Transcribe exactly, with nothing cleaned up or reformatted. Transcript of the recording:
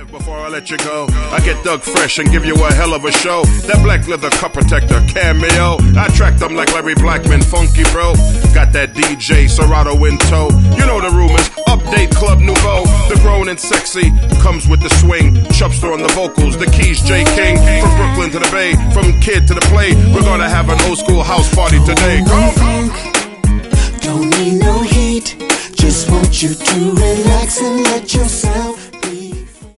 Before I let you go, I get Doug Fresh and give you a hell of a show. That black leather cup protector cameo, I track them like Larry Blackman, funky bro. Got that D J Serato in tow. You know the rumors, update Club Nouveau. The grown and sexy comes with the swing. Chubster on the vocals, the keys J King. From Brooklyn to the Bay, from kid to the play, we're gonna have an old school house party today. Go! Don't need no heat, just want you to relax and let yourself